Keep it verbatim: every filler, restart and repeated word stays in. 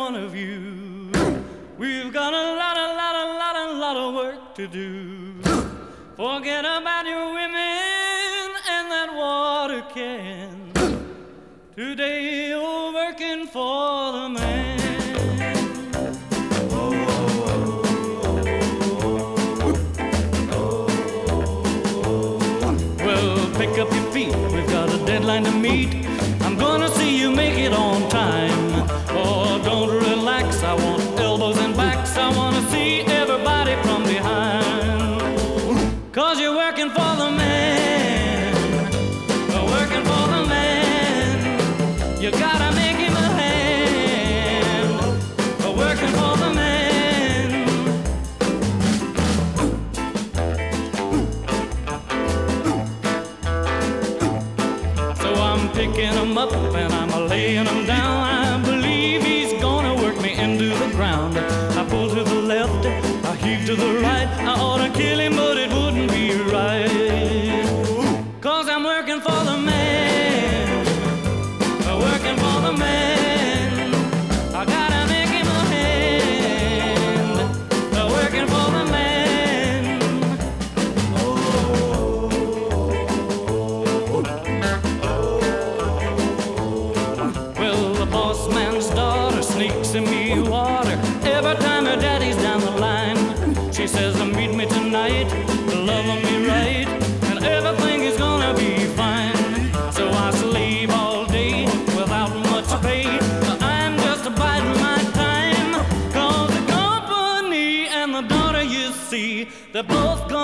one of you. We've got a lot, a lot, a lot, a lot of work to do. Forget about your women and that water can. Today you're working for the man. Well, pick up your feet, we've got a deadline to meet. I'm gonna see you make it on time. Oh, don't relax, I want elbows and backs. I wanna see everybody from behind. Cause you're working for the man. Working for the man. You gotta make him a hand. Working for the man. So I'm picking him up and I'm laying him down. I believe he's gonna work me into the ground. I pull to the left, I heave to the right. I ought to kill him, but it wouldn't be right. Cause I'm working for the man. Working for the man. I gotta make him a hand. Working for the man. Well, the boss man's daughter sneaks in me water every time her daddy's down the line. She says, meet me tonight, love me right, and everything is gonna be fine. So I slave all day without much pay. I'm just biding my time. Cause the company and the daughter, you see, they're both gone.